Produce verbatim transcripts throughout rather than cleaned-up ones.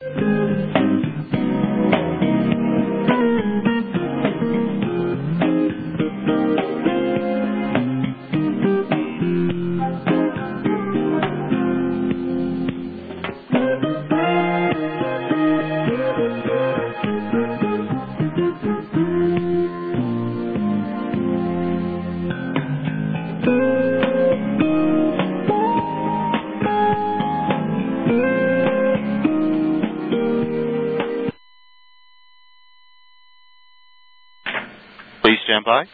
Please stand by.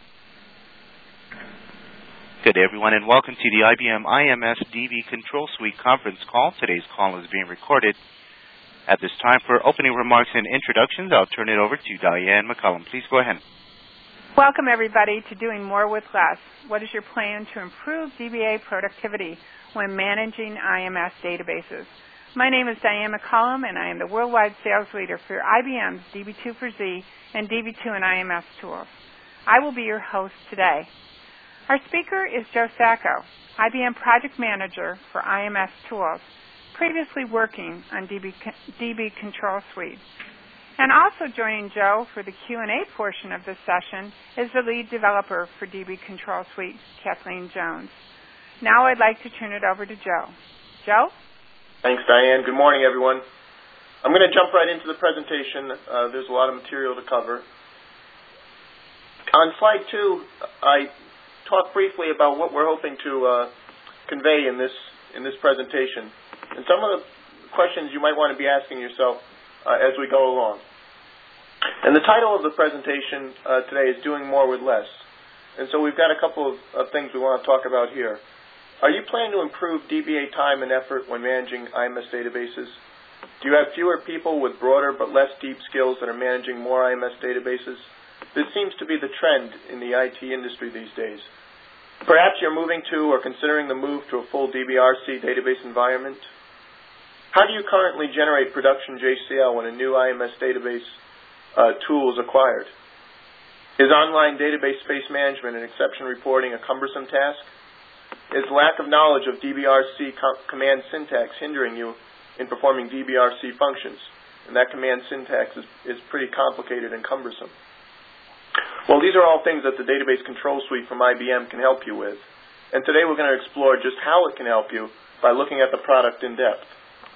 Good day, everyone, and welcome to the I B M I M S D B Control Suite conference call. Today's call is being recorded. At this time, for opening remarks and introductions, I'll turn it over to Diane McCollum. Please go ahead. Welcome, everybody, to Doing More with Less. What is your plan to improve D B A productivity when managing I M S databases? My name is Diane McCollum, and I am the Worldwide Sales Leader for I B M's D B two for Z and D B two and I M S tools. I will be your host today. Our speaker is Joe Sacco, I B M Project Manager for I M S tools, previously working on D B, D B Control Suite. And also joining Joe for the Q and A portion of this session is the lead developer for D B Control Suite, Kathleen Jones. Now I'd like to turn it over to Joe. Joe? Thanks, Diane. Good morning, everyone. I'm going to jump right into the presentation. Uh, there's a lot of material to cover. On slide two, I talked briefly about what we're hoping to uh, convey in this in this presentation, and some of the questions you might want to be asking yourself uh, as we go along. And the title of the presentation uh, today is Doing More with Less. And so we've got a couple of, of things we want to talk about here. Are you planning to improve D B A time and effort when managing I M S databases? Do you have fewer people with broader but less deep skills that are managing more I M S databases? This seems to be the trend in the I T industry these days. Perhaps you're moving to or considering the move to a full D B R C database environment. How do you currently generate production J C L when a new I M S database uh, tool is acquired? Is online database space management and exception reporting a cumbersome task? Is lack of knowledge of D B R C co- command syntax hindering you in performing D B R C functions? And that command syntax is, is pretty complicated and cumbersome. Well, these are all things that the Database Control Suite from I B M can help you with. And today we're going to explore just how it can help you by looking at the product in depth.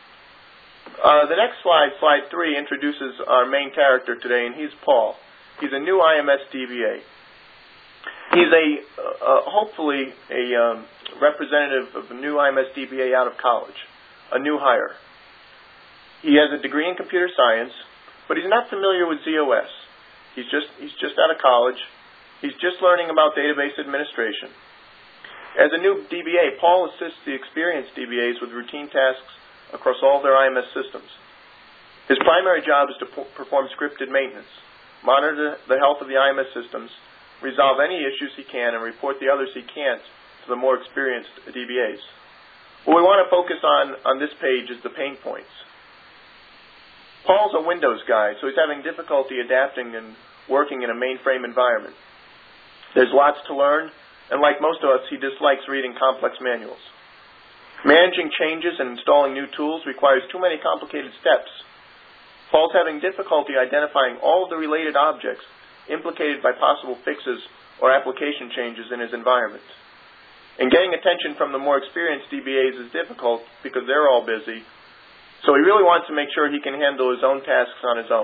Uh, the next slide, slide three, introduces our main character today, and he's Paul. He's a new I M S D B A. He's a, uh, hopefully, a um, representative of the new I M S D B A out of college, a new hire. He has a degree in computer science, but he's not familiar with Z O S. He's just, he's just out of college. He's just learning about database administration. As a new D B A, Paul assists the experienced D B As with routine tasks across all their I M S systems. His primary job is to p- perform scripted maintenance, monitor the health of the I M S systems, resolve any issues he can, and report the others he can't to the more experienced D B As. What we want to focus on on this page is the pain points. Paul's a Windows guy, so he's having difficulty adapting and working in a mainframe environment. There's lots to learn, and like most of us, he dislikes reading complex manuals. Managing changes and installing new tools requires too many complicated steps. Paul's having difficulty identifying all of the related objects implicated by possible fixes or application changes in his environment. And getting attention from the more experienced D B As is difficult because they're all busy, so he really wants to make sure he can handle his own tasks on his own.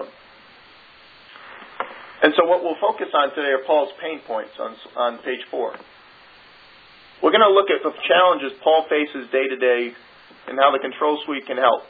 And so what we'll focus on today are Paul's pain points on, on page four. We're going to look at the challenges Paul faces day to day and how the Control Suite can help.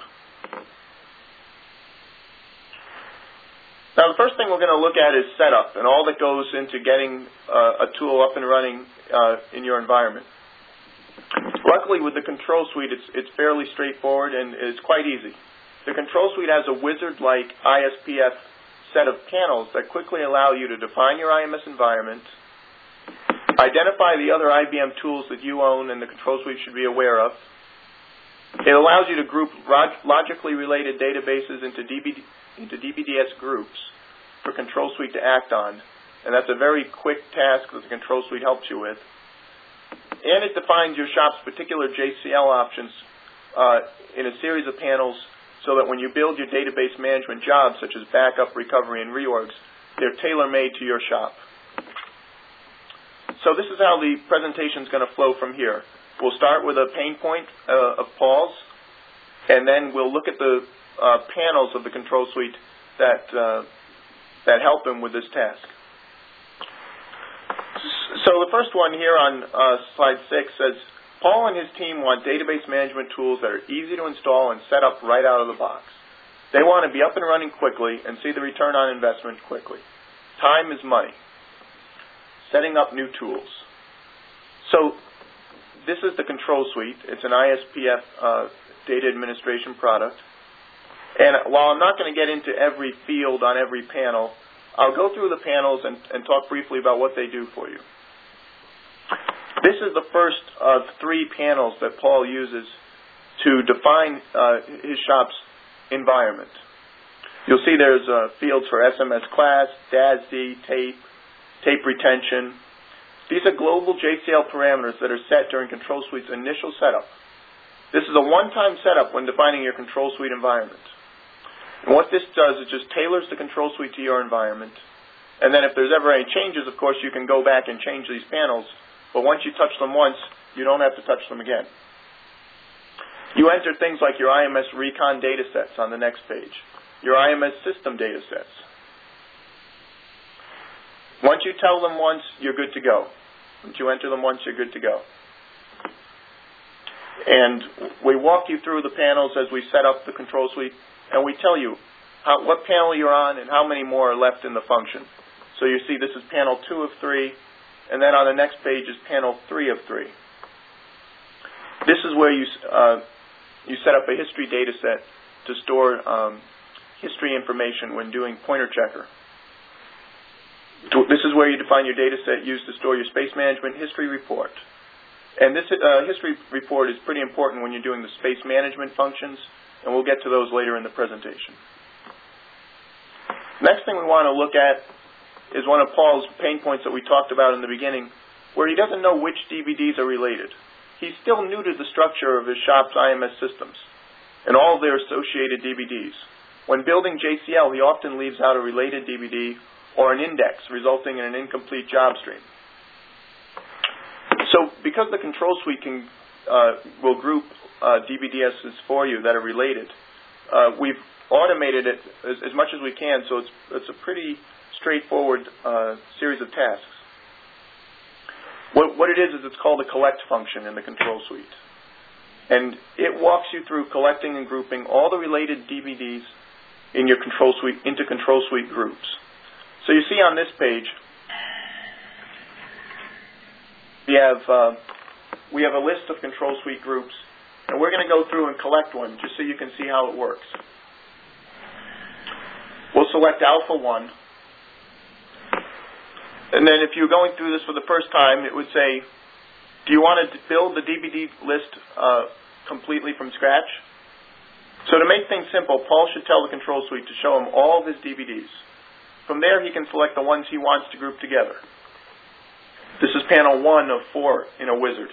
Now, the first thing we're going to look at is setup and all that goes into getting uh, a tool up and running uh, in your environment. Luckily, with the Control Suite, it's, it's fairly straightforward and it's quite easy. The Control Suite has a wizard-like I S P F set of panels that quickly allow you to define your I M S environment, identify the other I B M tools that you own and the Control Suite should be aware of. It allows you to group log- logically related databases into D B D into D B D S groups for Control Suite to act on, and that's a very quick task that the Control Suite helps you with. And it defines your shop's particular J C L options uh, in a series of panels so that when you build your database management jobs, such as backup, recovery, and reorgs, they're tailor-made to your shop. So this is how the presentation is going to flow from here. We'll start with a pain point uh, of Paul's, and then we'll look at the uh, panels of the control suite that, uh, that help him with this task. So the first one here on uh, slide six says, Paul and his team want database management tools that are easy to install and set up right out of the box. They want to be up and running quickly and see the return on investment quickly. Time is money. Setting up new tools. So this is the control suite. It's an I S P F uh, data administration product. And while I'm not going to get into every field on every panel, I'll go through the panels and, and talk briefly about what they do for you. This is the first of three panels that Paul uses to define uh, his shop's environment. You'll see there's uh, fields for S M S class, D A S D, tape, tape retention. These are global J C L parameters that are set during Control Suite's initial setup. This is a one-time setup when defining your Control Suite environment. And what this does is just tailors the control suite to your environment. And then if there's ever any changes, of course, you can go back and change these panels. But once you touch them once, you don't have to touch them again. You enter things like your I M S Recon data sets on the next page, your I M S system data sets. Once you tell them once, you're good to go. Once you enter them once, you're good to go. And we walk you through the panels as we set up the control suite. And we tell you how, what panel you're on and how many more are left in the function. So you see this is panel two of three, and then on the next page is panel three of three. This is where you, uh, you set up a history data set to store um, history information when doing pointer checker. This is where you define your data set used to store your space management history report. And this uh, history report is pretty important when you're doing the space management functions, and we'll get to those later in the presentation. Next thing we want to look at is one of Paul's pain points that we talked about in the beginning, where he doesn't know which D V Ds are related. He's still new to the structure of his shop's I M S systems and all of their associated D V Ds. When building J C L, he often leaves out a related D V D or an index, resulting in an incomplete job stream. So because the control suite can, uh, will group uh, D V D Ss for you that are related, uh, we've automated it as, as much as we can, so it's, it's a pretty straightforward uh, series of tasks. What, what it is is it's called a collect function in the control suite. And it walks you through collecting and grouping all the related D V Ds in your control suite into control suite groups. So you see on this page, we have uh, we have a list of control suite groups, and we're going to go through and collect one just so you can see how it works. We'll select Alpha one, and then if you're going through this for the first time, it would say, do you want to build the D V D list uh, completely from scratch? So to make things simple, Paul should tell the control suite to show him all of his D V Ds. From there, he can select the ones he wants to group together. This is panel one of four in a wizard.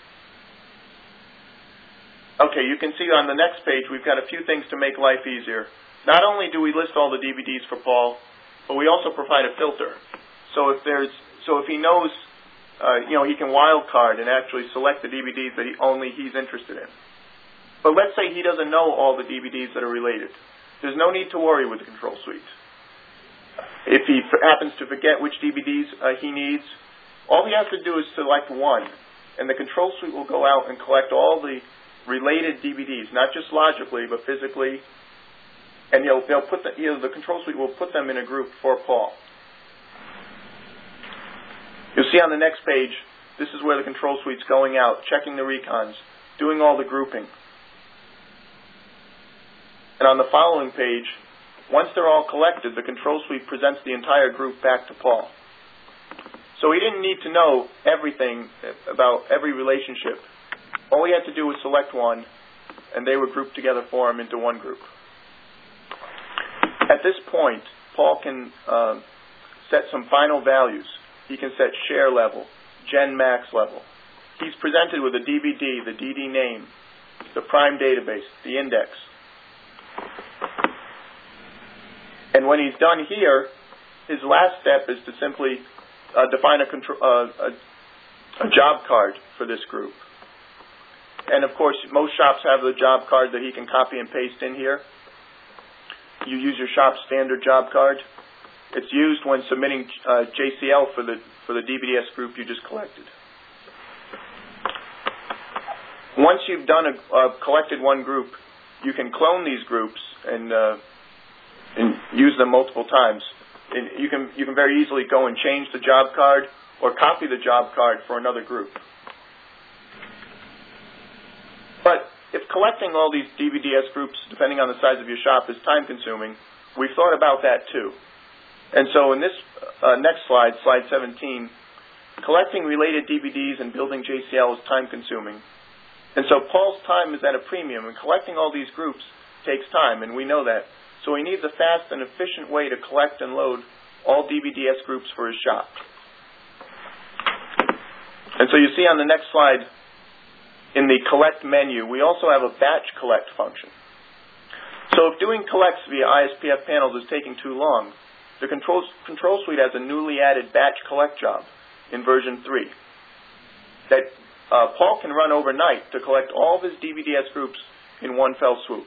Okay, you can see on the next page we've got a few things to make life easier. Not only do we list all the D V Ds for Paul, but we also provide a filter. So if there's, so if he knows, uh, you know, he can wildcard and actually select the D V Ds that he, only he's interested in. But let's say he doesn't know all the D V Ds that are related. There's no need to worry with the control suite. If he f- happens to forget which D V Ds uh, he needs, all he has to do is select one, and the control suite will go out and collect all the related D V Ds, not just logically, but physically, and he'll, they'll put the, you know, the control suite will put them in a group for Paul. You'll see on the next page, this is where the control suite's going out, checking the recons, doing all the grouping. And on the following page, once they're all collected, the control suite presents the entire group back to Paul. So he didn't need to know everything about every relationship. All he had to do was select one, and they were grouped together for him into one group. At this point, Paul can uh, set some final values. He can set share level, gen max level. He's presented with a D V D, the D D name, the prime database, the index. And when he's done here, his last step is to simply uh, define a, contro- uh, a, a job card for this group. And of course, most shops have the job card that he can copy and paste in here. You use your shop's standard job card. It's used when submitting uh, J C L for the for the D B D S group you just collected. Once you've done a, uh, collected one group, you can clone these groups and uh, and use them multiple times. And you can you can very easily go and change the job card or copy the job card for another group. But if collecting all these D B D S groups, depending on the size of your shop, is time-consuming, we've thought about that too. And so in this uh, next slide, slide seventeen, collecting related D V Ds and building J C L is time-consuming. And so Paul's time is at a premium, and collecting all these groups takes time, and we know that. So he needs a fast and efficient way to collect and load all D B D S groups for his shop. And so you see on the next slide, in the collect menu, we also have a batch collect function. So if doing collects via I S P F panels is taking too long, the control, control suite has a newly added batch collect job in version three that uh, Paul can run overnight to collect all of his D V D S groups in one fell swoop.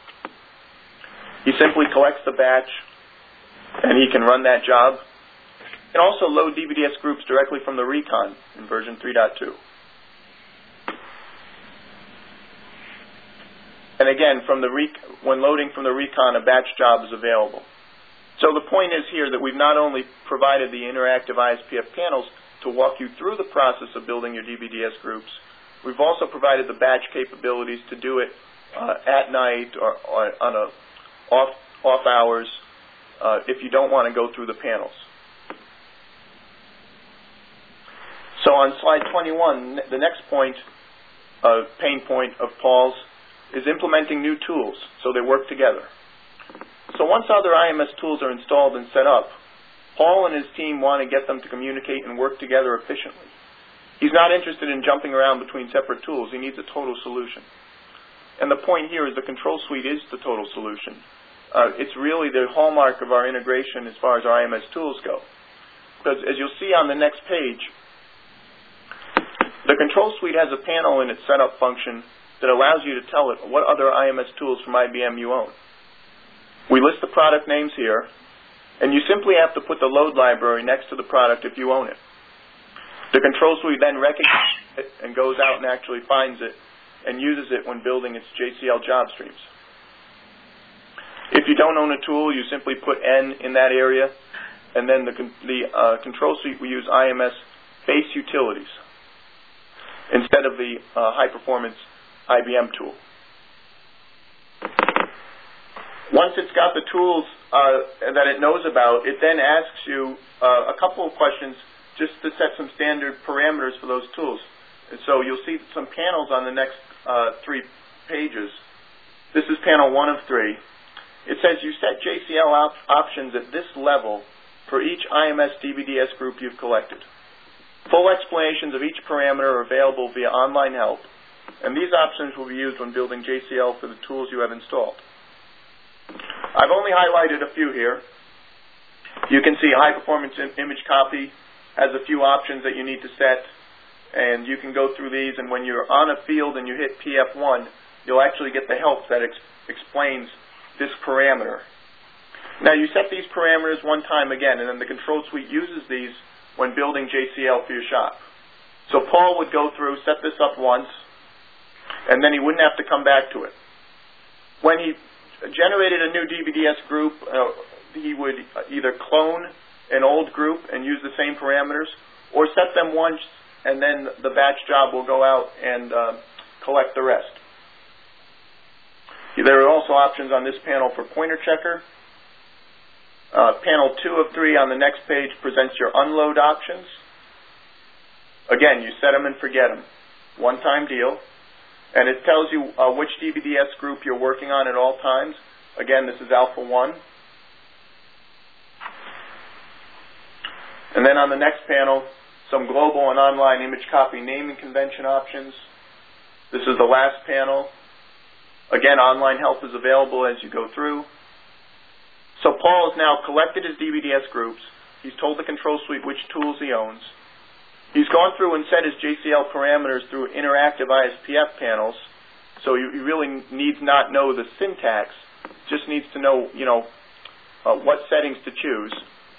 He simply collects the batch, and he can run that job. He can also load D V D S groups directly from the Recon in version three point two. And again, from the rec- when loading from the Recon, a batch job is available. So the point is here that we've not only provided the interactive I S P F panels to walk you through the process of building your D V D S groups, we've also provided the batch capabilities to do it uh, at night or, or on a off off hours uh, if you don't want to go through the panels. So on slide twenty-one, the next point, uh, pain point of Paul's, is implementing new tools so they work together. So once other I M S tools are installed and set up, Paul and his team want to get them to communicate and work together efficiently. He's not interested in jumping around between separate tools. He needs a total solution. And the point here is the control suite is the total solution. Uh, it's really the hallmark of our integration as far as our I M S tools go. Because as you'll see on the next page, the control suite has a panel in its setup function that allows you to tell it what other I M S tools from I B M you own. We list the product names here, and you simply have to put the load library next to the product if you own it. The control suite then recognizes it and goes out and actually finds it and uses it when building its J C L job streams. If you don't own a tool, you simply put N in that area, and then the, the uh, control suite will use I M S base utilities instead of the uh, high-performance I B M tool. Once it's got the tools uh, that it knows about, it then asks you uh, a couple of questions just to set some standard parameters for those tools. And so you'll see some panels on the next uh, three pages. This is panel one of three. It says you set J C L op- options at this level for each I M S D V D S group you've collected. Full explanations of each parameter are available via online help, and these options will be used when building J C L for the tools you have installed. I've only highlighted a few here. You can see high performance im- image copy has a few options that you need to set, and you can go through these, and when you're on a field and you hit P F one, you'll actually get the help that ex- explains this parameter. Now you set these parameters one time again, and then the control suite uses these when building J C L for your shop. So Paul would go through, set this up once, and then he wouldn't have to come back to it. When he generated a new D V D S group, uh, he would either clone an old group and use the same parameters, or set them once, and then the batch job will go out and uh, collect the rest. There are also options on this panel for pointer checker. Uh, panel two of three on the next page presents your unload options. Again, you set them and forget them. One-time deal. And it tells you uh, which D V D S group you're working on at all times. Again, this is Alpha one. And then on the next panel, some global and online image copy naming convention options. This is the last panel. Again, online help is available as you go through. So Paul has now collected his D B D S groups. He's told the control suite which tools he owns. He's gone through and set his J C L parameters through interactive I S P F panels. So he really needs not know the syntax, just needs to know, you know, uh, what settings to choose.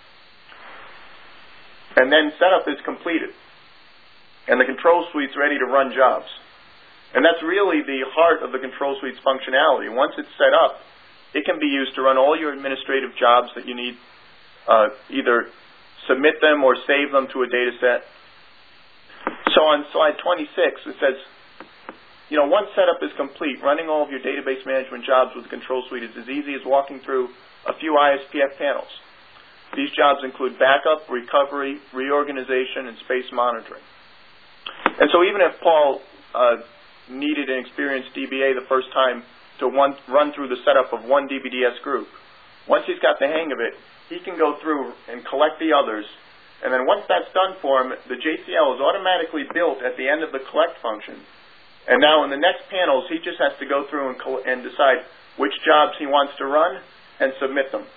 And then setup is completed. And the control suite's ready to run jobs. And that's really the heart of the control suite's functionality. Once it's set up, it can be used to run all your administrative jobs that you need, uh, either submit them or save them to a data set. So on slide twenty-six, it says, you know, once setup is complete, running all of your database management jobs with the control suite is as easy as walking through a few I S P F panels. These jobs include backup, recovery, reorganization, and space monitoring. And so even if Paul uh, needed an experienced D B A the first time to one, run through the setup of one D B D S group, once he's got the hang of it, he can go through and collect the others. And then once that's done for him, the J C L is automatically built at the end of the collect function. And now in the next panels, he just has to go through and, and decide which jobs he wants to run and submit them.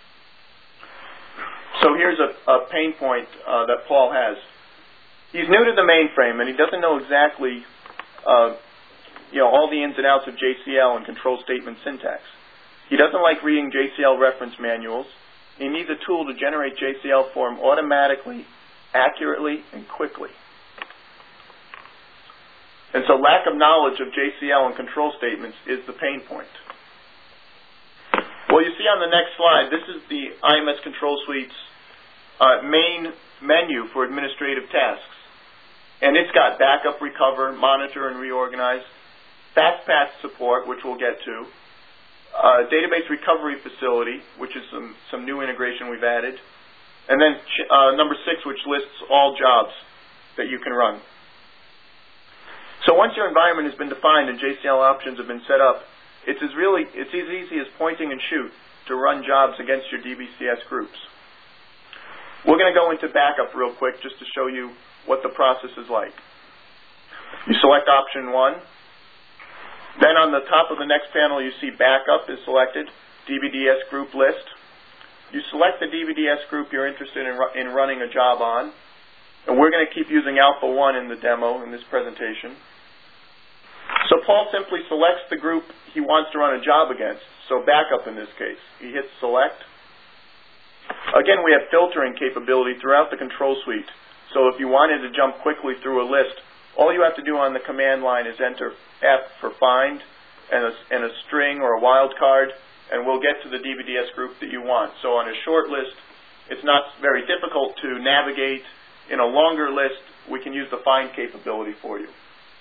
So here's a, a pain point uh, that Paul has. He's new to the mainframe, and he doesn't know exactly uh, you know, all the ins and outs of J C L and control statement syntax. He doesn't like reading J C L reference manuals. He needs a tool to generate J C L for him automatically, accurately, and quickly. And so lack of knowledge of J C L and control statements is the pain point. Well, you see on the next slide, this is the I M S Control Suite's uh, main menu for administrative tasks. And it's got backup, recover, monitor, and reorganize, FastPath support, which we'll get to, uh, database recovery facility, which is some, some new integration we've added, and then uh, number six, which lists all jobs that you can run. So once your environment has been defined and J C L options have been set up, it's as really it's as easy as pointing and shoot to run jobs against your D B C S groups. We're going to go into backup real quick just to show you what the process is like. You select option one. Then on the top of the next panel you see backup is selected, D B D S group list. You select the D B D S group you're interested in, in running a job on. And we're going to keep using Alpha one in the demo in this presentation. So Paul simply selects the group he wants to run a job against, so backup in this case. He hits select. Again, we have filtering capability throughout the control suite. So if you wanted to jump quickly through a list, all you have to do on the command line is enter F for find and a, and a string or a wildcard, and we'll get to the D B D S group that you want. So on a short list, it's not very difficult to navigate. In a longer list, we can use the find capability for you.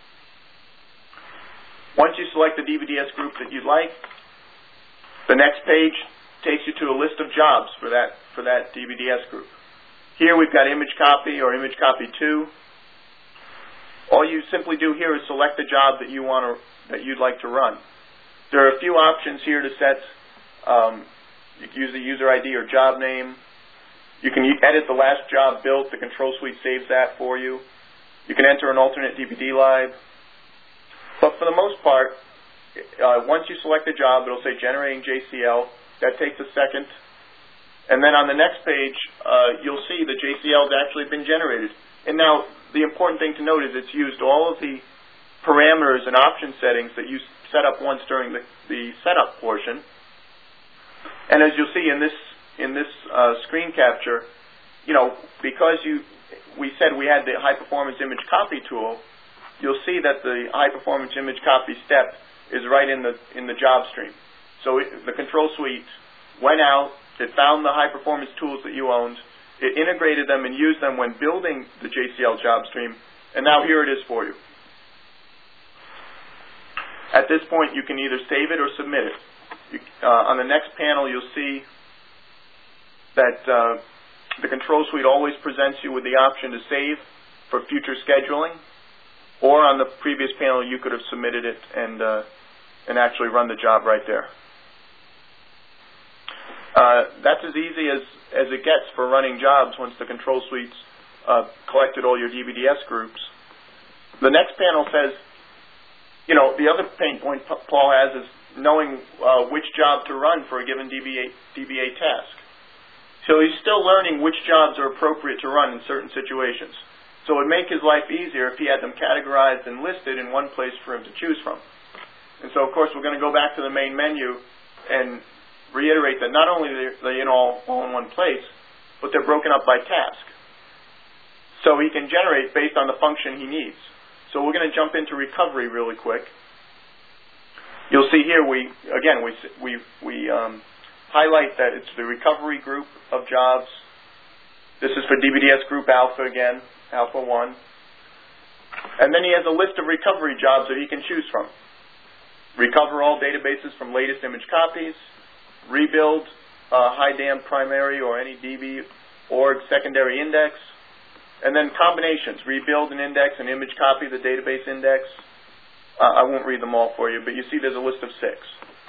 Once you select the D B D S group that you'd like, the next page takes you to a list of jobs for that, for that D B D S group. Here we've got image copy or image copy two. All you simply do here is select the job that you want to, that you'd like to run. There are a few options here to set. Um, you can use the user I D or job name. You can edit the last job built. The control suite saves that for you. You can enter an alternate D B D lib. But for the most part, uh, once you select the job, it'll say generating J C L. That takes a second. And then on the next page, uh, you'll see the J C L has actually been generated. And now, the important thing to note is it's used all of the parameters and option settings that you set up once during the, the setup portion. And as you'll see in this in this uh, screen capture, you know, because you we said we had the high performance image copy tool, you'll see that the high performance image copy step is right in the in the job stream. So it, the control suite went out, it found the high performance tools that you owned, it integrated them and used them when building the J C L job stream, and now here it is for you. At this point, you can either save it or submit it. You, uh, on the next panel, you'll see that uh, the control suite always presents you with the option to save for future scheduling, or on the previous panel, you could have submitted it and uh, and actually run the job right there. Uh, that's as easy as, as it gets for running jobs once the control suite's uh, collected all your D B D S groups. The next panel says, you know, the other pain point Paul has is knowing uh, which job to run for a given D B A, D B A task. So he's still learning which jobs are appropriate to run in certain situations. So it would make his life easier if he had them categorized and listed in one place for him to choose from. And so, of course, we're going to go back to the main menu and reiterate that not only are they in all, all in one place, but they're broken up by task. So he can generate based on the function he needs. So we're going to jump into recovery really quick. You'll see here, we again, we, we, we um, highlight that it's the recovery group of jobs. This is for D B D S group alpha again, alpha one. And then he has a list of recovery jobs that he can choose from. Recover all databases from latest image copies, rebuild uh, high dam primary or any D B org secondary index, and then combinations, rebuild an index, an image copy of the database index. Uh, I won't read them all for you, but you see there's a list of six.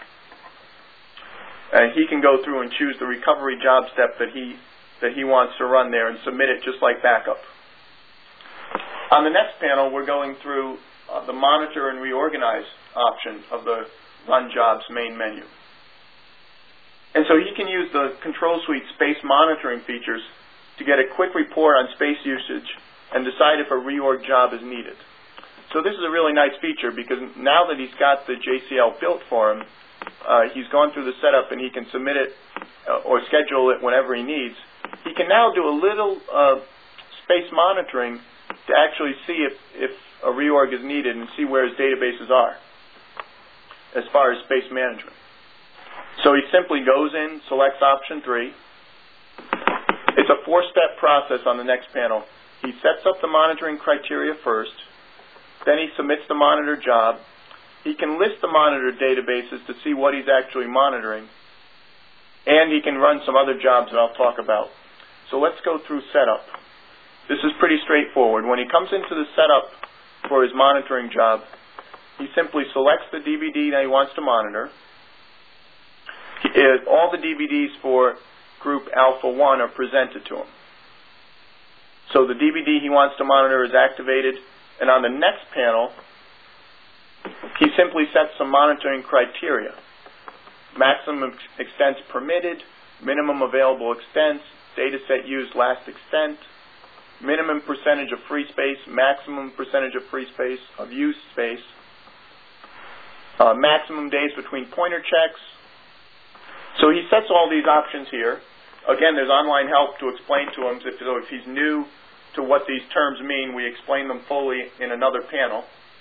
And he can go through and choose the recovery job step that he that he wants to run there and submit it just like backup. On the next panel, we're going through uh, the monitor and reorganize option of the Run Jobs main menu. And so he can use the Control Suite space monitoring features to get a quick report on space usage and decide if a reorg job is needed. So this is a really nice feature because now that he's got the J C L built for him, uh, he's gone through the setup and he can submit it uh, or schedule it whenever he needs. He can now do a little uh, space monitoring to actually see if, if a reorg is needed and see where his databases are as far as space management. So he simply goes in, selects option three. It's a four-step process on the next panel. He sets up the monitoring criteria first. Then he submits the monitor job. He can list the monitor databases to see what he's actually monitoring. And he can run some other jobs that I'll talk about. So let's go through setup. This is pretty straightforward. When he comes into the setup for his monitoring job, he simply selects the D V D that he wants to monitor. He, uh, all the D V Ds for group alpha one are presented to him. So the D V D he wants to monitor is activated, and on the next panel, he simply sets some monitoring criteria. Maximum extents permitted, minimum available extents, data set used last extent, minimum percentage of free space, maximum percentage of free space, of used space, uh, maximum days between pointer checks. So he sets all these options here. Again, there's online help to explain to him. If, so if he's new to what these terms mean, we explain them fully in another panel.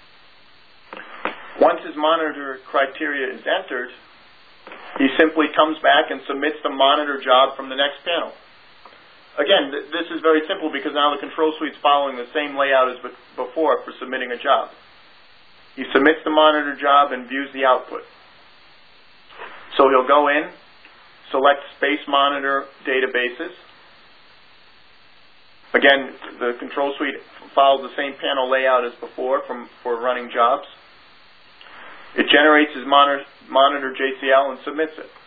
Once his monitor criteria is entered, he simply comes back and submits the monitor job from the next panel. Again, th- this is very simple because now the Control Suite's following the same layout as be- before for submitting a job. He submits the monitor job and views the output. So he'll go in, select Space Monitor Databases. Again, the Control Suite follows the same panel layout as before from, for running jobs. It generates his monitor, monitor J C L and submits it.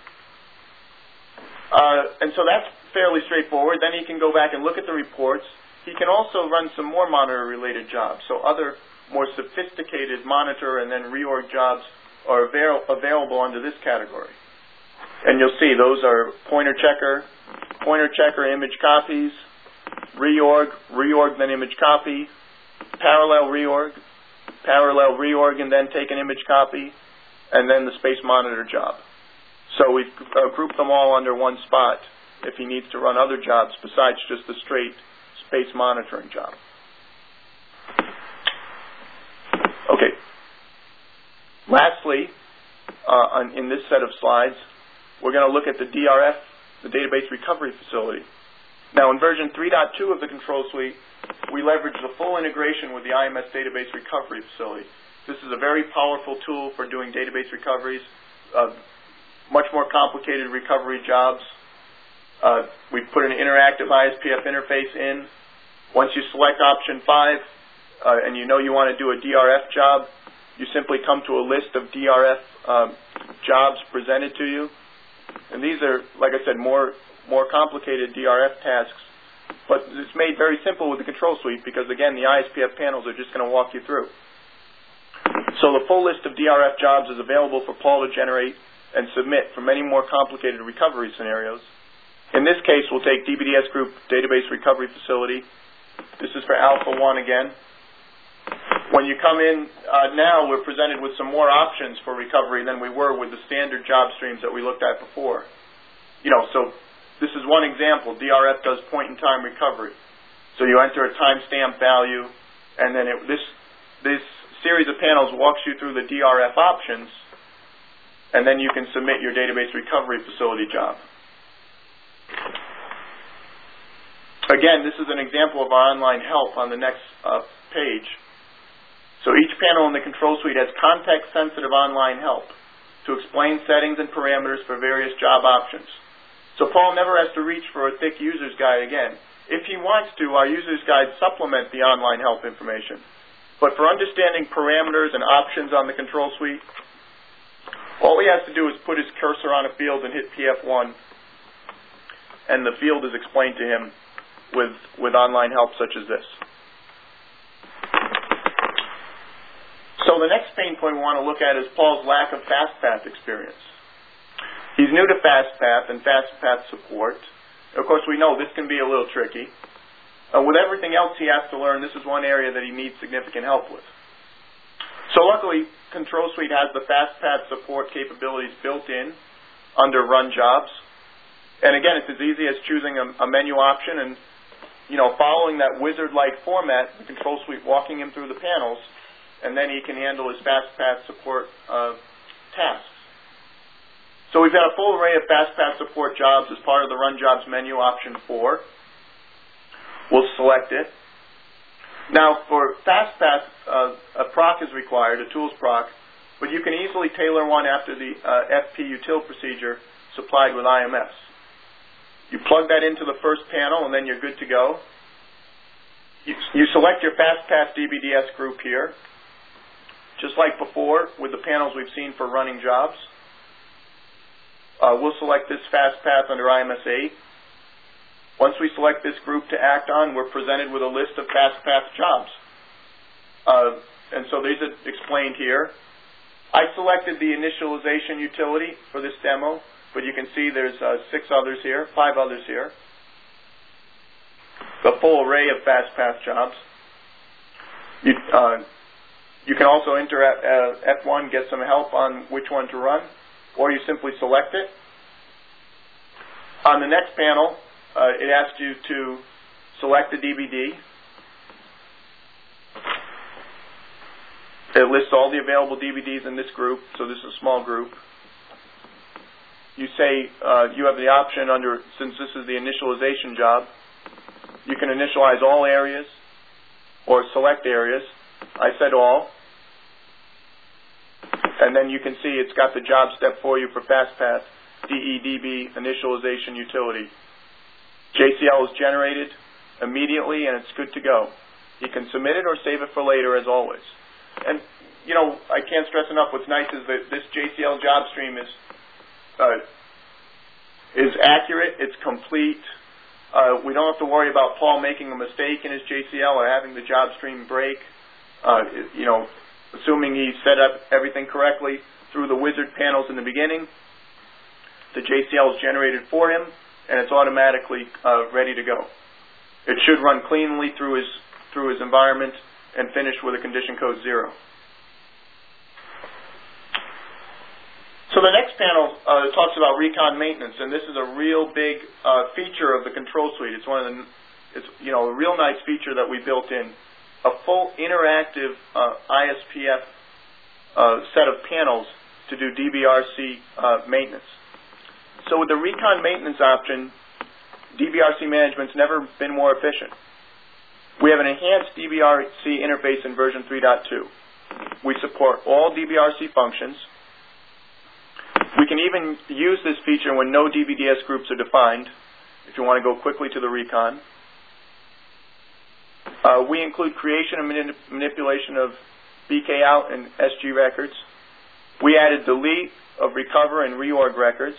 Uh, and so that's fairly straightforward. Then he can go back and look at the reports. He can also run some more monitor-related jobs. So other more sophisticated monitor and then reorg jobs are avail- available under this category. And you'll see those are pointer checker, pointer checker image copies, reorg, reorg then image copy, parallel reorg, parallel reorg and then take an image copy, and then the space monitor job. So we've uh, grouped them all under one spot if he needs to run other jobs besides just the straight space monitoring job. Okay. Lastly, uh, on, in this set of slides, we're going to look at the D R F, the Database Recovery Facility. Now, in version three point two of the Control Suite, we leverage the full integration with the I M S Database Recovery Facility. This is a very powerful tool for doing database recoveries, uh, much more complicated recovery jobs. Uh, we put an interactive I S P F interface in. Once you select option five uh, and you know you want to do a D R F job, you simply come to a list of D R F um, jobs presented to you. And these are, like I said, more more complicated D R F tasks, but it's made very simple with the Control Suite because, again, the I S P F panels are just going to walk you through. So the full list of D R F jobs is available for Paul to generate and submit for many more complicated recovery scenarios. In this case, we'll take D B D S Group Database Recovery Facility. This is for Alpha one again. When you come in uh, now, we're presented with some more options for recovery than we were with the standard job streams that we looked at before. You know, so this is one example. D R F does point-in-time recovery. So you enter a timestamp value, and then it, this this series of panels walks you through the D R F options, and then you can submit your database recovery facility job. Again, this is an example of our online help on the next uh, page. So each panel in the control suite has context-sensitive online help to explain settings and parameters for various job options. So Paul never has to reach for a thick user's guide again. If he wants to, our user's guide supplement the online help information. But for understanding parameters and options on the control suite, all he has to do is put his cursor on a field and hit P F one, and the field is explained to him with, with online help such as this. So the next pain point we want to look at is Paul's lack of FastPath experience. He's new to FastPath and FastPath support. Of course, we know this can be a little tricky. Uh, with everything else he has to learn, this is one area that he needs significant help with. So luckily, Control Suite has the FastPath support capabilities built in under Run Jobs. And again, it's as easy as choosing a, a menu option and, you know, following that wizard-like format, the Control Suite walking him through the panels, and then he can handle his FastPath support uh, tasks. So we've got a full array of FastPath support jobs as part of the Run Jobs menu, option four. We'll select it. Now, for FastPath, uh, a proc is required, a tools proc, but you can easily tailor one after the uh, F P util procedure supplied with I M S. You plug that into the first panel, and then you're good to go. You, you select your FastPath D B D S group here, just like before with the panels we've seen for running jobs. Uh, we'll select this FastPath under I M S eight. Once we select this group to act on, we're presented with a list of FastPath jobs. Uh, and so these are explained here. I selected the initialization utility for this demo, but you can see there's uh, six others here, five others here. The full array of FastPath jobs. You, uh, you can also enter uh, F one, get some help on which one to run, or you simply select it. On the next panel, uh, it asks you to select the D V D. It lists all the available D V Ds in this group, so this is a small group. You say uh, you have the option under, since this is the initialization job, you can initialize all areas or select areas. I said all. And then you can see it's got the job step for you for FastPath, D E D B initialization utility. J C L is generated immediately and it's good to go. You can submit it or save it for later as always. And, you know, I can't stress enough what's nice is that this J C L job stream is uh, is accurate, it's complete. Uh, we don't have to worry about Paul making a mistake in his J C L or having the job stream break. Uh, you know, assuming he set up everything correctly through the wizard panels in the beginning, the J C L is generated for him and it's automatically uh, ready to go. It should run cleanly through his through his environment and finish with a condition code zero. So the next panel uh, talks about recon maintenance, and this is a real big uh, feature of the control suite. It's one of the, it's you know a real nice feature that we built in, a full interactive uh, I S P F uh, set of panels to do D B R C uh, maintenance. So with the recon maintenance option, D B R C management's never been more efficient. We have an enhanced D B R C interface in version three point two. We support all D B R C functions. We can even use this feature when no D B D S groups are defined, if you want to go quickly to the recon. Uh, we include creation and manip manipulation of B K out and S G records. We added delete of recover and reorg records.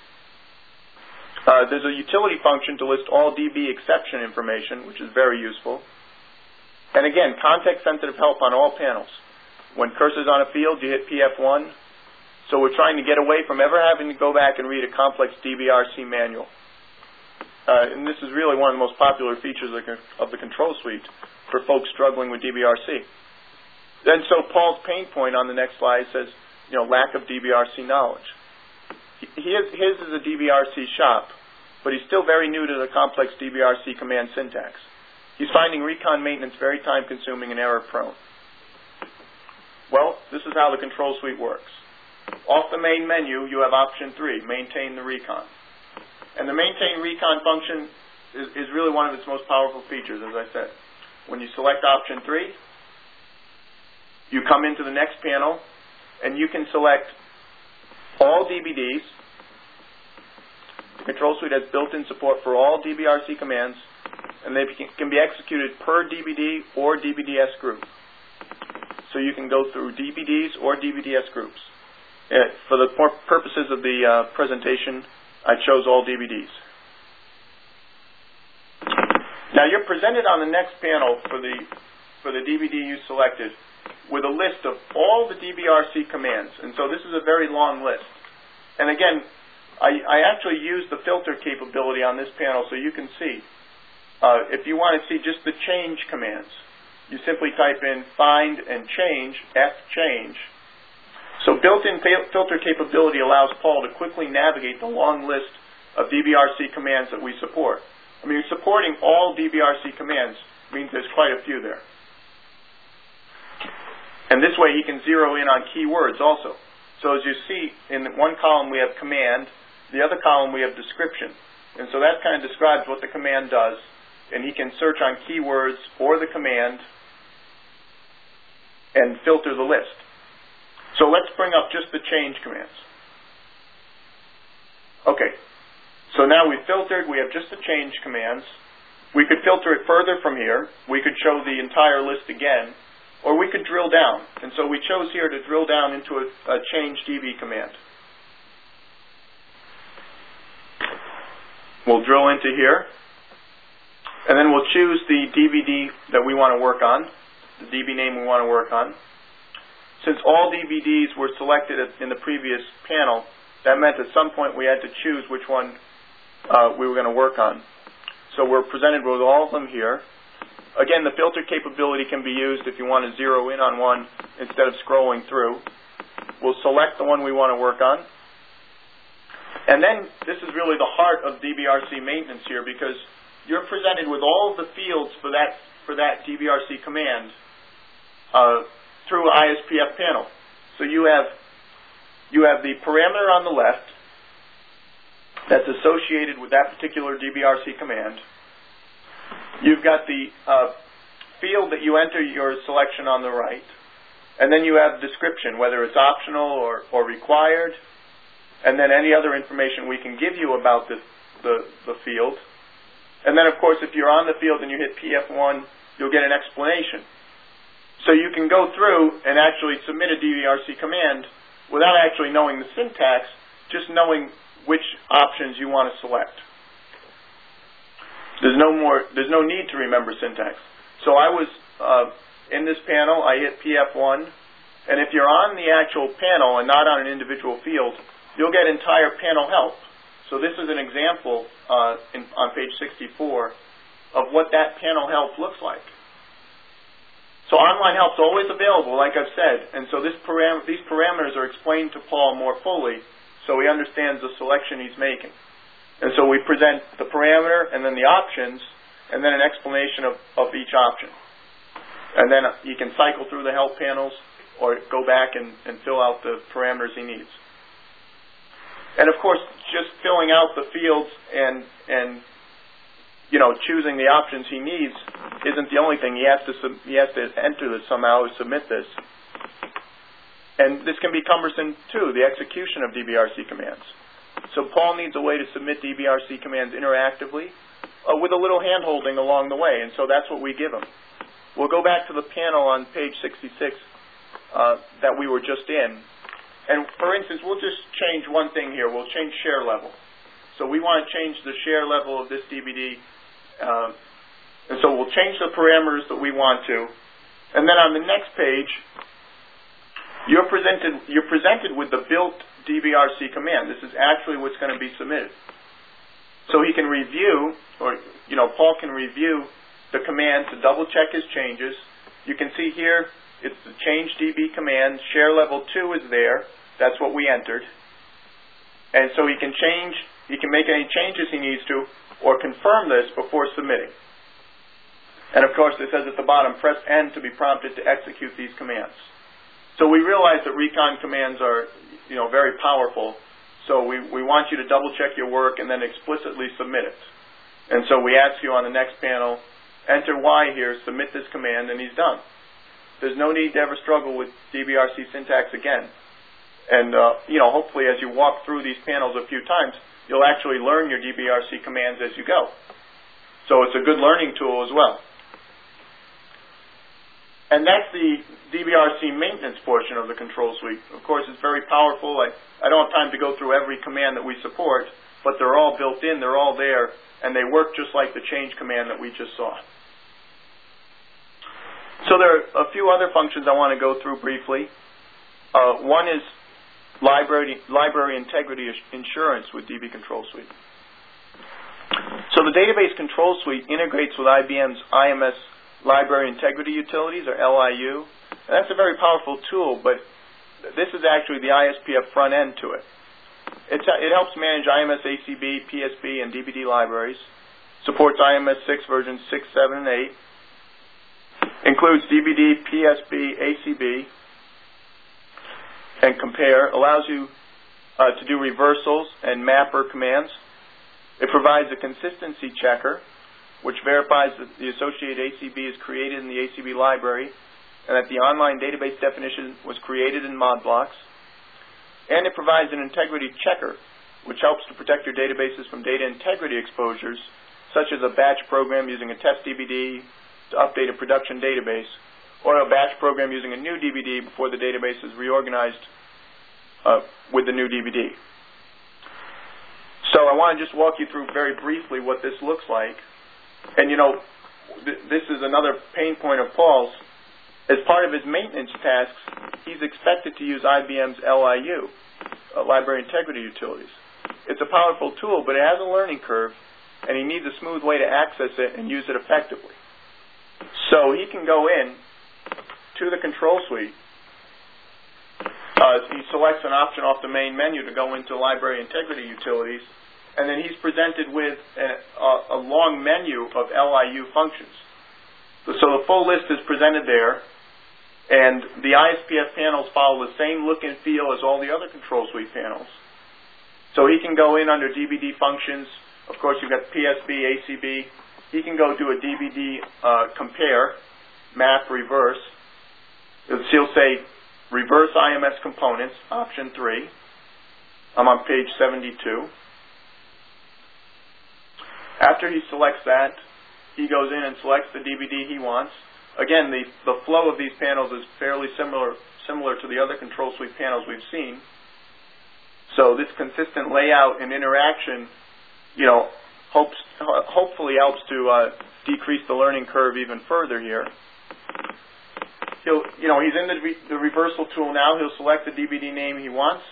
Uh, there's a utility function to list all D B exception information, which is very useful. And again, context-sensitive help on all panels. When cursor's on a field, you hit P F one. So we're trying to get away from ever having to go back and read a complex D B R C manual. Uh, and this is really one of the most popular features of the, of the control suite for folks struggling with D B R C. Then so Paul's pain point on the next slide says, you know, lack of D B R C knowledge. He, his, his is a D B R C shop, but he's still very new to the complex D B R C command syntax. He's finding recon maintenance very time-consuming and error-prone. Well, this is how the control suite works. Off the main menu, you have option three, maintain the recon. And the maintain recon function is, is really one of its most powerful features, as I said. When you select option three, you come into the next panel, and you can select all D B Ds. The control suite has built-in support for all D B R C commands, and they can be executed per D B D or D B D S group. So you can go through D B Ds or D B D S groups. Uh, for the purposes of the uh, presentation, I chose all D B Ds. Now you're presented on the next panel for the for the D B D you selected with a list of all the D B R C commands, and so this is a very long list. And again, I, I actually used the filter capability on this panel so you can see. Uh, if you want to see just the change commands, you simply type in find and change, F change. So built-in filter capability allows Paul to quickly navigate the long list of D B R C commands that we support. I mean, supporting all D B R C commands means there's quite a few there. And this way he can zero in on keywords also. So as you see, in one column we have command, the other column we have description. And so that kind of describes what the command does, and he can search on keywords or the command and filter the list. So let's bring up just the change commands. Okay, so now we've filtered, we have just the change commands. We could filter it further from here. We could show the entire list again, or we could drill down. And so we chose here to drill down into a, a change D B command. We'll drill into here, and then we'll choose the D B D that we want to work on, the D B name we want to work on. Since all D B Ds were selected in the previous panel, that meant at some point we had to choose which one uh, we were going to work on. So we're presented with all of them here. Again, the filter capability can be used if you want to zero in on one instead of scrolling through. We'll select the one we want to work on. And then this is really the heart of D B R C maintenance here, because you're presented with all of the fields for that, for that D B R C command uh, through I S P F panel. So you have you have the parameter on the left that's associated with that particular D B R C command. You've got the uh, field that you enter your selection on the right, and then you have description, whether it's optional or, or required, and then any other information we can give you about the, the, the field. And then, of course, if you're on the field and you hit P F one, you'll get an explanation. So you can go through and actually submit a D B R C command without actually knowing the syntax, just knowing which options you want to select. There's no more, there's no need to remember syntax. So I was uh, in this panel, I hit P F one, and if you're on the actual panel and not on an individual field, you'll get entire panel help. So this is an example uh, in, on page sixty-four of what that panel help looks like. So online help is always available, like I've said, and so this param these parameters are explained to Paul more fully so he understands the selection he's making. And so we present the parameter and then the options and then an explanation of, of each option. And then he can cycle through the help panels or go back and, and fill out the parameters he needs. And of course, just filling out the fields and, and you know, choosing the options he needs isn't the only thing. He has to sub he has to enter this somehow or submit this. And this can be cumbersome too, the execution of D B R C commands. So Paul needs a way to submit D B R C commands interactively uh, with a little hand-holding along the way, and so that's what we give him. We'll go back to the panel on page sixty-six uh, that we were just in. And for instance, we'll just change one thing here. We'll change share level. So we want to change the share level of this D B D. Uh, and so we'll change the parameters that we want to. And then on the next page, you're presented, you're presented with the built D B R C command. This is actually what's going to be submitted. So he can review, or, you know, Paul can review the command to double check his changes. You can see here, it's the change D B command. Share level two is there. That's what we entered. And so he can change, he can make any changes he needs to, or confirm this before submitting. And of course, it says at the bottom, press N to be prompted to execute these commands. So we realize that recon commands are, you know, very powerful. So we, we want you to double check your work and then explicitly submit it. And so we ask you on the next panel, enter Y here, submit this command, and he's done. There's no need to ever struggle with D B R C syntax again. And, uh, you know, hopefully as you walk through these panels a few times, you'll actually learn your D B R C commands as you go. So it's a good learning tool as well. And that's the D B R C maintenance portion of the control suite. Of course, it's very powerful. I, I don't have time to go through every command that we support, but they're all built in, they're all there, and they work just like the change command that we just saw. So there are a few other functions I want to go through briefly. Uh, one is library, library integrity insurance with D B Control Suite. So the Database Control Suite integrates with I B M's I M S Library Integrity Utilities, or L I U. And that's a very powerful tool, but this is actually the I S P F front end to it. It's, it helps manage I M S A C B, P S B, and D B D libraries, supports I M S six versions six, seven, and eight, includes D B D, P S B, A C B, and compare, allows you uh, to do reversals and mapper commands. It provides a consistency checker, which verifies that the associated A C B is created in the A C B library and that the online database definition was created in ModBlocks. And it provides an integrity checker, which helps to protect your databases from data integrity exposures, such as a batch program using a test D B D to update a production database, or a batch program using a new D B D before the database is reorganized uh, with the new D B D. So I want to just walk you through very briefly what this looks like. And, you know, th this is another pain point of Paul's. As part of his maintenance tasks, he's expected to use I B M's L I U, uh, Library Integrity Utilities. It's a powerful tool, but it has a learning curve, and he needs a smooth way to access it and use it effectively. So he can go in to the control suite. Uh, he selects an option off the main menu to go into Library Integrity Utilities, and then he's presented with a, a, a long menu of L I U functions. So, so the full list is presented there, and the I S P F panels follow the same look and feel as all the other control suite panels. So he can go in under D B D functions. Of course, you've got P S B, A C B. He can go do a D B D uh, compare, map, reverse. He'll say reverse I M S components, option three. I'm on page seventy-two. After he selects that, he goes in and selects the D B D he wants. Again, the, the flow of these panels is fairly similar, similar to the other control suite panels we've seen. So this consistent layout and interaction, you know, hopes, hopefully helps to uh, decrease the learning curve even further here. He'll, you know, he's in the, re the reversal tool now. He'll select the D B D name he wants.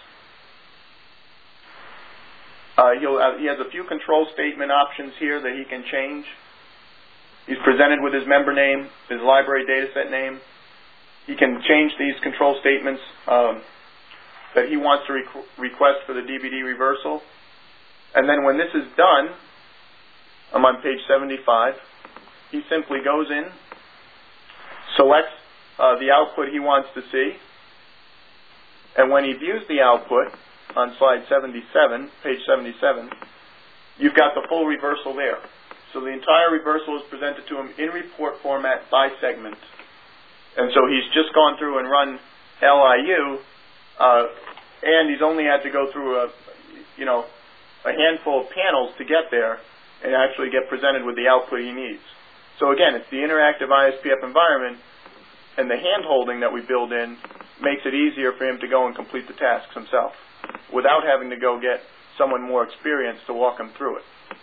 Uh, he'll, uh, he has a few control statement options here that he can change. He's presented with his member name, his library dataset name. He can change these control statements um, that he wants to requ request for the D B D reversal. And then when this is done, I'm on page seventy-five, he simply goes in, selects uh, the output he wants to see, and when he views the output on slide seventy-seven, page seventy-seven, you've got the full reversal there. So the entire reversal is presented to him in report format by segment. And so he's just gone through and run L I U, uh, and he's only had to go through a, you know, a handful of panels to get there and actually get presented with the output he needs. So again, it's the interactive I S P F environment, and the hand-holding that we build in makes it easier for him to go and complete the tasks himself without having to go get someone more experienced to walk him through it.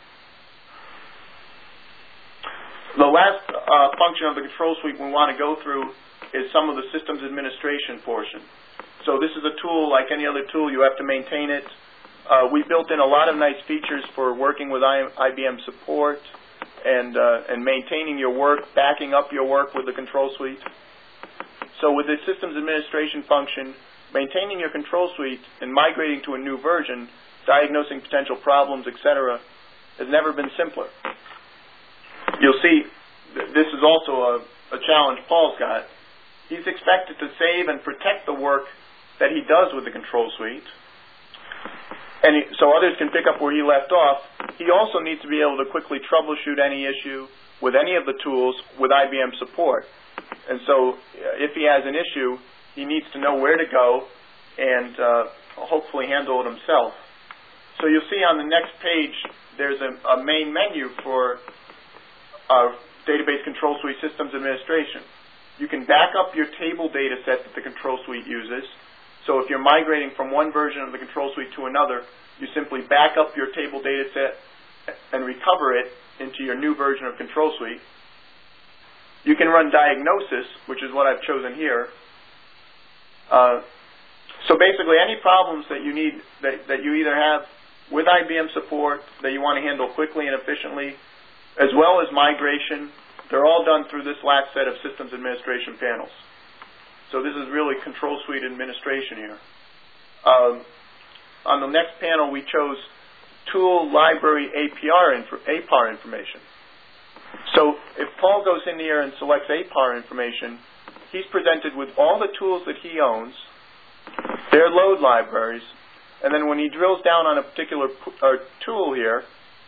The last uh, function of the control suite we want to go through is some of the systems administration portion. So this is a tool like any other tool. You have to maintain it. Uh, we built in a lot of nice features for working with I B M support and, uh, and maintaining your work, backing up your work with the control suite. So with the systems administration function, maintaining your control suite and migrating to a new version, diagnosing potential problems, et cetera, has never been simpler. You'll see th this is also a, a challenge Paul's got. He's expected to save and protect the work that he does with the control suite, and he, so others can pick up where he left off. He also needs to be able to quickly troubleshoot any issue with any of the tools with I B M support. And so uh, if he has an issue, he needs to know where to go and uh, hopefully handle it himself. So you'll see on the next page there's a, a main menu for uh, Database Control Suite Systems Administration. You can back up your table data set that the control suite uses. So if you're migrating from one version of the control suite to another, you simply back up your table data set and recover it into your new version of control suite. You can run diagnosis, which is what I've chosen here. Uh, so basically any problems that you need, that, that you either have with I B M support that you want to handle quickly and efficiently, as well as migration, they're all done through this last set of systems administration panels. So this is really control suite administration here. Um, on the next panel, we chose tool library A P R info, A P R information. So if Paul goes in here and selects A P R information, he's presented with all the tools that he owns, their load libraries, and then when he drills down on a particular uh, tool here,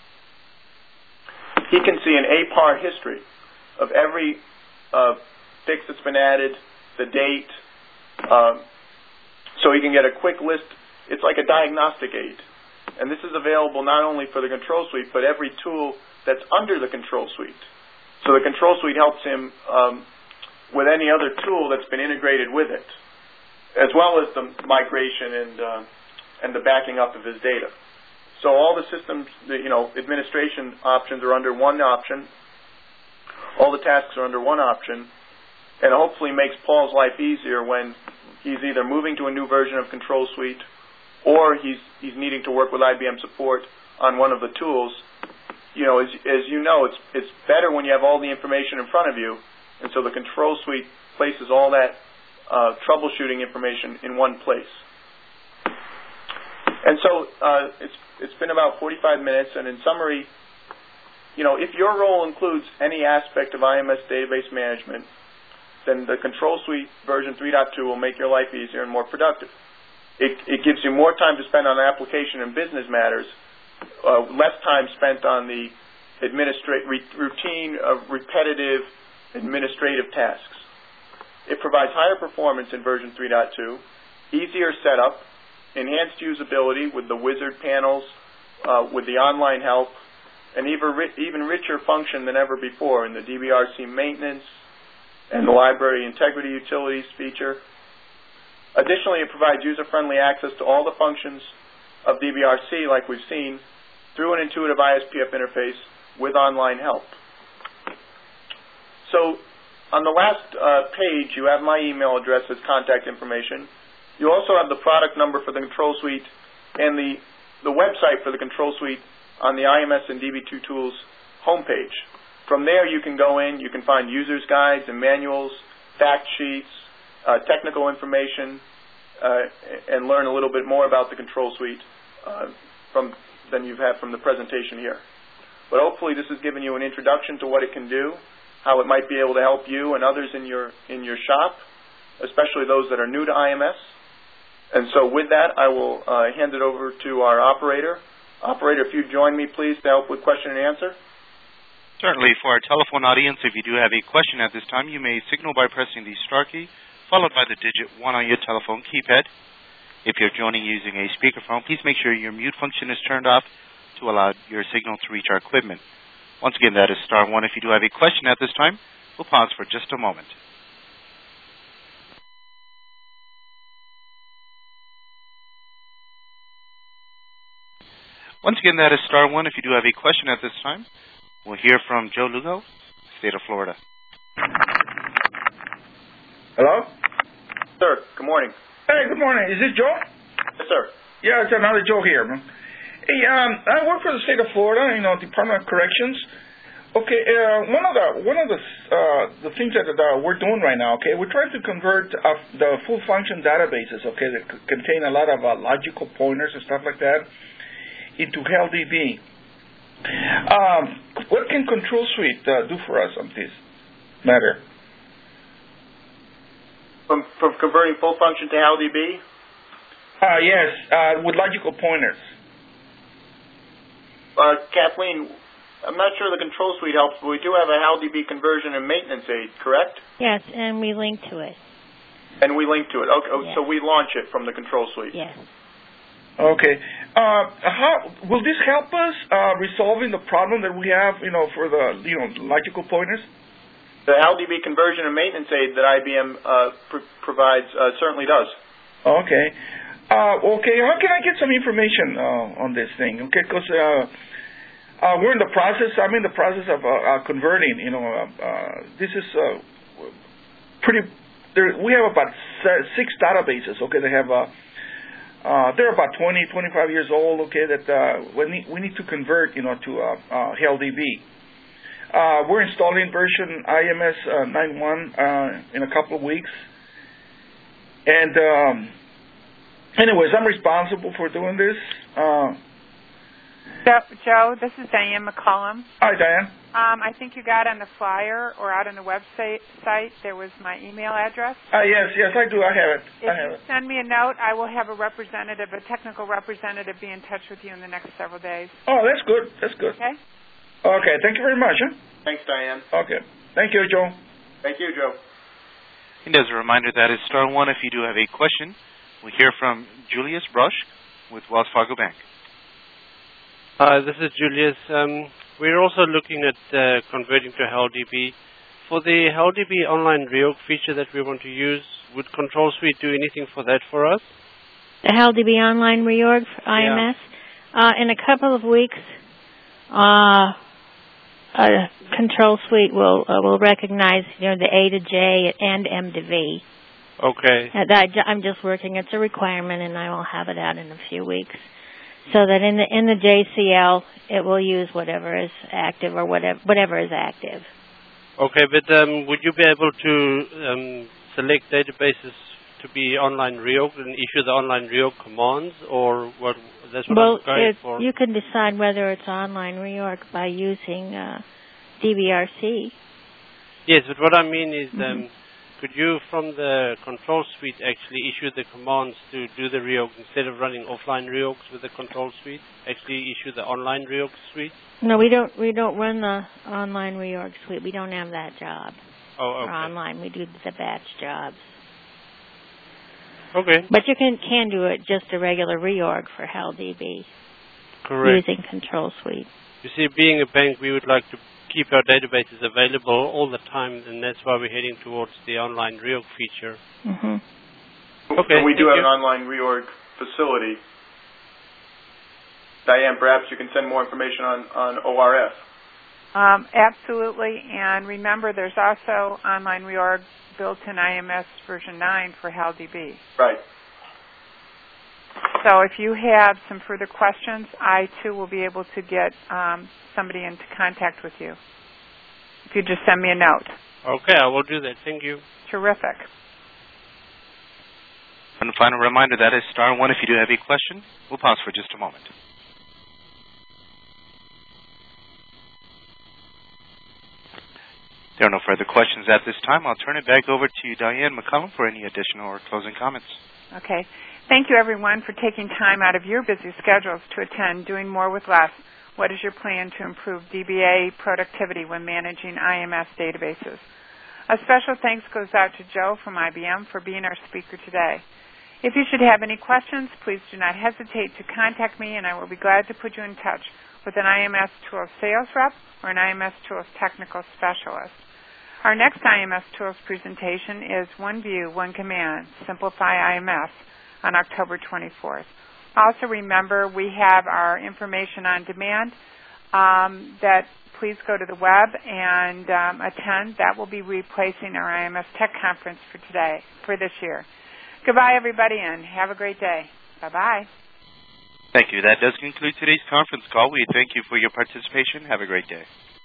he can see an A P R history of every uh, fix that's been added, the date, um, so he can get a quick list. It's like a diagnostic aid. And this is available not only for the control suite, but every tool that's under the control suite. So the control suite helps him um, with any other tool that's been integrated with it, as well as the migration and, uh, and the backing up of his data. So all the systems, the, you know, administration options are under one option. All the tasks are under one option. And hopefully makes Paul's life easier when he's either moving to a new version of Control Suite or he's, he's needing to work with I B M support on one of the tools. You know, as, as you know, it's, it's better when you have all the information in front of you, and so the Control Suite places all that uh, troubleshooting information in one place. And so uh, it's, it's been about forty-five minutes, and in summary, you know, if your role includes any aspect of I M S database management, then the Control Suite version three point two will make your life easier and more productive. It, it gives you more time to spend on application and business matters, uh, less time spent on the administra- re- routine of repetitive administrative tasks. It provides higher performance in version three point two, easier setup, enhanced usability with the wizard panels, uh, with the online help, and even, ri- even richer function than ever before in the D B R C maintenance and the library integrity utilities feature. Additionally, it provides user-friendly access to all the functions of D B R C, like we've seen, through an intuitive I S P F interface with online help. So on the last uh, page, you have my email address as contact information. You also have the product number for the Control Suite and the, the website for the Control Suite on the I M S and D B two Tools homepage. From there, you can go in, you can find user's guides and manuals, fact sheets, uh, technical information, uh, and learn a little bit more about the Control Suite uh, from, than you've had from the presentation here. But hopefully this has given you an introduction to what it can do, how it might be able to help you and others in your, in your shop, especially those that are new to I M S. And so with that, I will uh, hand it over to our operator. Operator, if you'd join me, please, to help with question and answer. Certainly. For our telephone audience, if you do have a question at this time, you may signal by pressing the star key, followed by the digit one on your telephone keypad. If you're joining using a speakerphone, please make sure your mute function is turned off to allow your signal to reach our equipment. Once again, that is star one if you do have a question at this time. We'll pause for just a moment. Once again, that is star one if you do have a question at this time. We'll hear from Joe Lugo, state of Florida. Hello? Sir, good morning. Hey, good morning. Is this Joe? Yes, sir. Yeah, it's another Joe here. Hey, um, I work for the state of Florida, you know, Department of Corrections. Okay, uh, one of the one of the uh, the things that uh, we're doing right now, okay, we're trying to convert uh, the full function databases, okay, that c- contain a lot of uh, logical pointers and stuff like that, into HellDB. Um, what can Control Suite uh, do for us on this matter? From, from converting full function to HellDB? Uh, yes, uh, with logical pointers. Uh, Kathleen, I'm not sure the Control Suite helps, but we do have a HellDB conversion and maintenance aid, correct? Yes, and we link to it. And we link to it. Okay, Yes. so we launch it from the Control Suite. Yes. Okay. Uh, how will this help us uh, resolving the problem that we have, you know, for the you know logical pointers? The HellDB conversion and maintenance aid that I B M uh, pr- provides uh, certainly does. Okay. Uh, okay. How can I get some information uh, on this thing? Okay, because uh, uh, we're in the process. I'm in the process of uh, uh, converting. You know, uh, uh, this is uh, pretty. There, we have about six databases. Okay, they have. Uh, uh, they're about twenty, twenty-five years old. Okay, that uh, we need we need to convert. You know, to uh, uh, HellDB. Uh, we're installing version I M S uh, nine point one uh, in a couple of weeks. And um, anyways, I'm responsible for doing this. Uh, So, Joe, this is Diane McCollum. hi, Diane. Um, I think you got on the flyer or out on the website site, there was my email address. Uh, yes, yes, I do. I have it. If I have you it. send me a note, I will have a representative, a technical representative, be in touch with you in the next several days. Oh, that's good. That's good. Okay? Okay, thank you very much. Huh? Thanks, Diane. Okay. Thank you, Joe. Thank you, Joe. And as a reminder, that is star one if you do have a question. We hear from Julius Brush with Wells Fargo Bank. Hi, this is Julius. Um, we're also looking at uh, converting to HellDB. For the HellDB online reorg feature that we want to use, would Control Suite do anything for that for us? The HellDB online reorg for I M S? Yeah. Uh, in a couple of weeks, uh, uh, Control Suite will uh, will recognize, you know, the A to J and M to V. Okay. Uh, that, I'm just working. It's a requirement, and I will have it out in a few weeks. So that in the in the J C L, it will use whatever is active or whatever whatever is active. Okay, but um, would you be able to um, select databases to be online reorg and issue the online reorg commands, or what? That's what well, I'm going it, for. you can decide whether it's online reorg by using uh, D B R C. Yes, but what I mean is, Mm-hmm. um, could you, from the Control Suite, actually issue the commands to do the reorg instead of running offline reorgs with the Control Suite? Actually, issue the online reorg suite? No, we don't. We don't run the online reorg suite. We don't have that job. Oh, okay. For online, we do the batch jobs. Okay. But you can can do it just a regular reorg for HellDB. Correct. Using Control Suite. You see, being a bank, we would like to keep our databases available all the time, and that's why we're heading towards the online reorg feature. Mm-hmm. Okay. And we do have you. an online reorg facility. Diane, perhaps you can send more information on, on O R F. Um, absolutely. And remember, there's also online reorg built in I M S version nine for HellDB. Right. So if you have some further questions, I, too, will be able to get um, somebody into contact with you. If you just send me a note. Okay, I will do that. Thank you. Terrific. And a final reminder, that is star one if you do have a question. We'll pause for just a moment. There are no further questions at this time. I'll turn it back over to Diane McCollum for any additional or closing comments. Okay. Thank you, everyone, for taking time out of your busy schedules to attend Doing More with Less. What is your plan to improve D B A productivity when managing I M S databases? A special thanks goes out to Joe from I B M for being our speaker today. If you should have any questions, please do not hesitate to contact me, and I will be glad to put you in touch with an I M S Tools sales rep or an I M S Tools technical specialist. Our next I M S Tools presentation is One View, One Command, Simplify I M S on October twenty-fourth. Also remember, we have our information on demand um, that please go to the web and um, attend. That will be replacing our I M S Tech Conference for today, for this year. Goodbye, everybody, and have a great day. Bye-bye. Thank you. That does conclude today's conference call. We thank you for your participation. Have a great day.